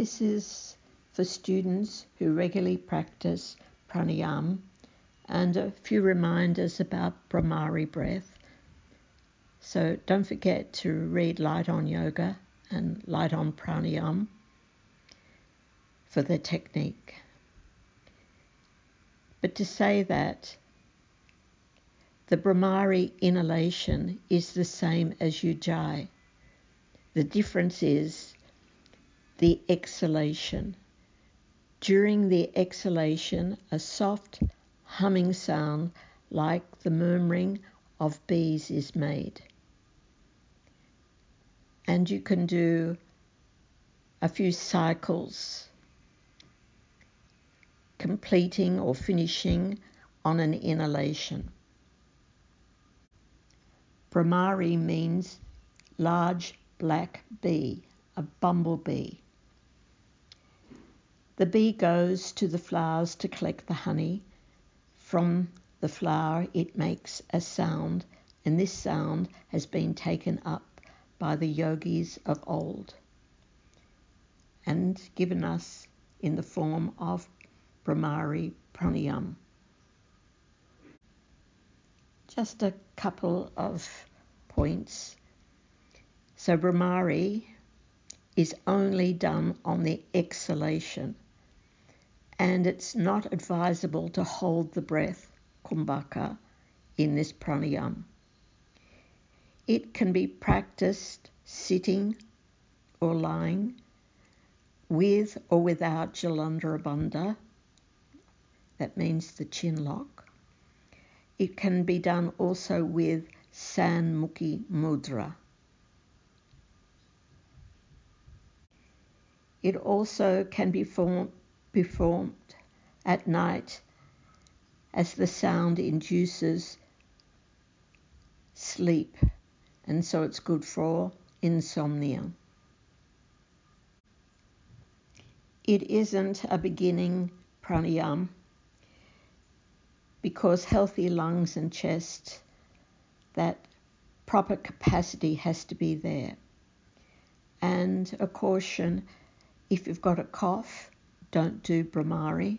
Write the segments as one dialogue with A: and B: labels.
A: This is for students who regularly practice pranayama, and a few reminders about Brahmari breath. So don't forget to read Light on Yoga and Light on Pranayama for the technique. But to say that the Brahmari inhalation is the same as Ujjayi. The difference is the exhalation. During the exhalation, a soft humming sound like the murmuring of bees is made. And you can do a few cycles, completing or finishing on an inhalation. Brahmari means large black bee, a bumblebee. The bee goes to the flowers to collect the honey. From the flower it makes a sound, and this sound has been taken up by the yogis of old and given us in the form of Brahmari Pranayama. Just a couple of points. So Brahmari is only done on the exhalation, and it's not advisable to hold the breath, kumbhaka, in this pranayama. It can be practiced sitting or lying, with or without Jalandhara Bandha, that means the chin lock. It can be done also with Sanmukhi Mudra. It also can be performed at night as the sound induces sleep, and so it's good for insomnia. It isn't a beginning pranayama because healthy lungs and chest, that proper capacity has to be there. And a caution, if you've got a cough, don't do Brahmari.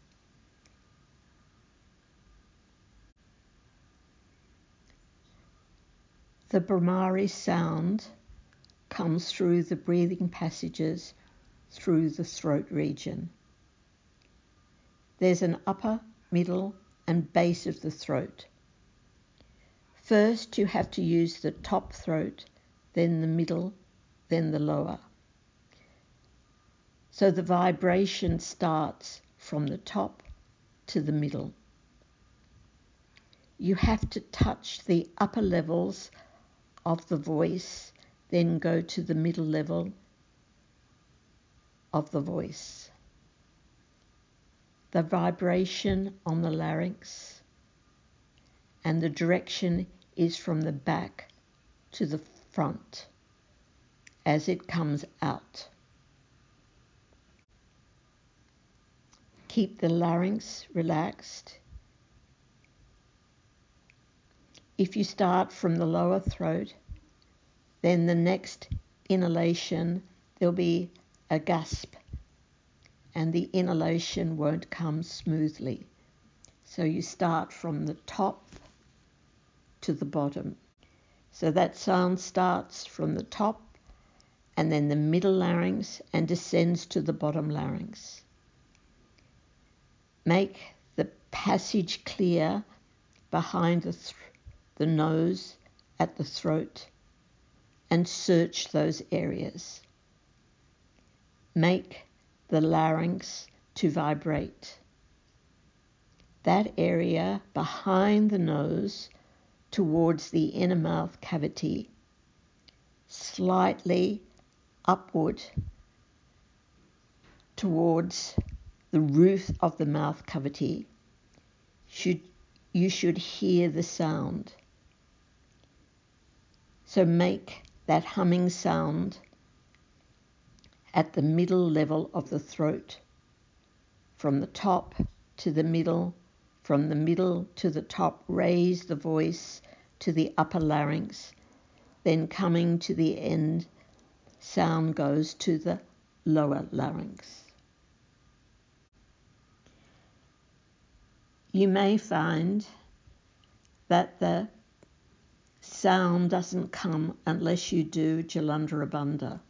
A: The Brahmari sound comes through the breathing passages through the throat region. There's an upper, middle, and base of the throat. First, you have to use the top throat, then the middle, then the lower. So the vibration starts from the top to the middle. You have to touch the upper levels of the voice, then go to the middle level of the voice. The vibration on the larynx, and the direction is from the back to the front as it comes out. Keep the larynx relaxed. If you start from the lower throat, then the next inhalation, there'll be a gasp, and the inhalation won't come smoothly. So you start from the top to the bottom. So that sound starts from the top and then the middle larynx and descends to the bottom larynx. Make the passage clear behind the nose at the throat and search those areas. Make the larynx to vibrate. That area behind the nose towards the inner mouth cavity, slightly upward towards the roof of the mouth cavity, you should hear the sound. So make that humming sound at the middle level of the throat, from the top to the middle, from the middle to the top, raise the voice to the upper larynx, then coming to the end, sound goes to the lower larynx. You may find that the sound doesn't come unless you do Jalandhara Bandha.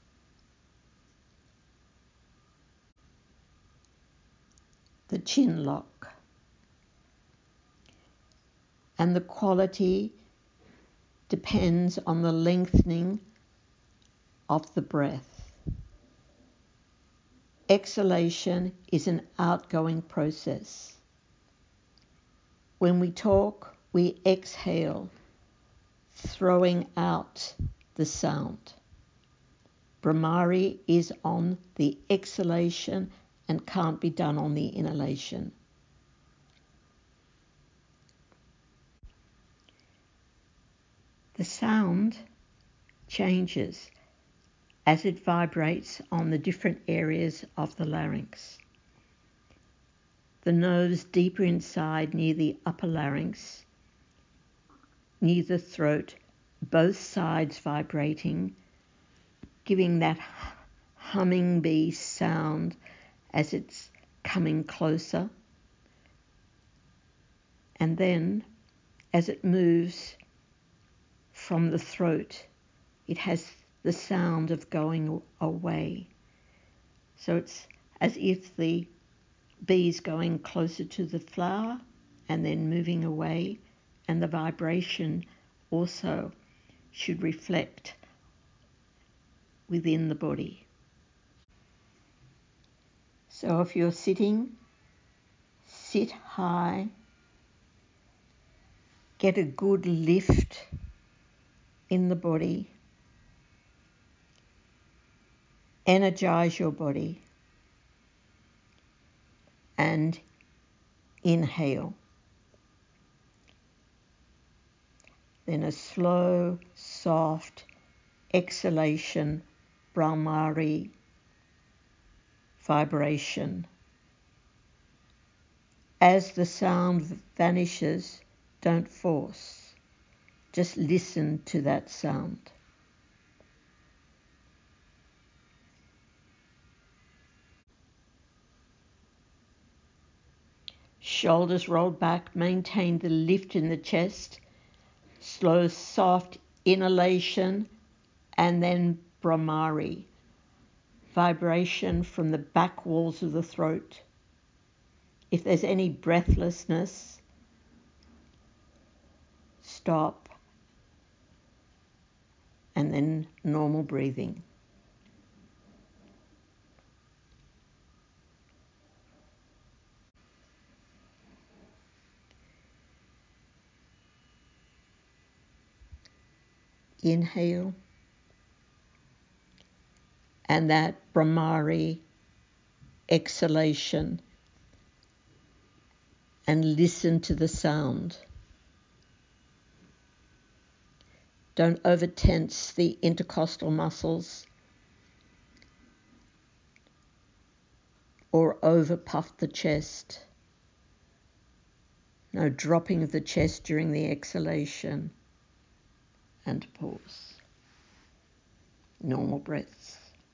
A: The chin lock. And the quality depends on the lengthening of the breath. Exhalation is an outgoing process. When we talk, we exhale, throwing out the sound. Brahmari is on the exhalation and can't be done on the inhalation. The sound changes as it vibrates on the different areas of the larynx. The nose deeper inside near the upper larynx, near the throat, both sides vibrating, giving that humming bee sound as it's coming closer. And then as it moves from the throat, it has the sound of going away. So it's as if the bee's going closer to the flower and then moving away, and the vibration also should reflect within the body. So if you're sitting, sit high, get a good lift in the body, energize your body, and inhale. Then a slow, soft exhalation, Brahmari vibration. As the sound vanishes, don't force. Just listen to that sound. Shoulders rolled back, maintain the lift in the chest. Slow, soft inhalation, and then Brahmari. Vibration from the back walls of the throat. If there's any breathlessness, stop, and then normal breathing. Inhale, and that Brahmari exhalation, and listen to the sound. Don't over-tense the intercostal muscles or over-puff the chest. No dropping of the chest during the exhalation, and pause. Normal breaths.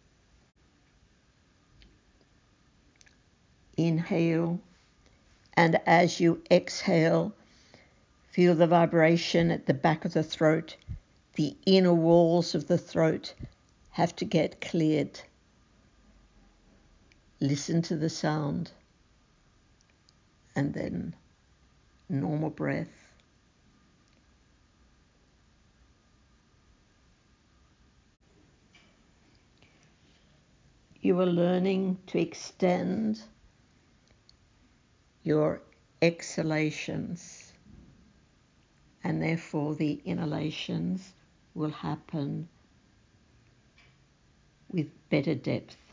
A: Inhale, and as you exhale, feel the vibration at the back of the throat. The inner walls of the throat have to get cleared. Listen to the sound, and then normal breath. You are learning to extend your exhalations, and therefore the inhalations will happen with better depth.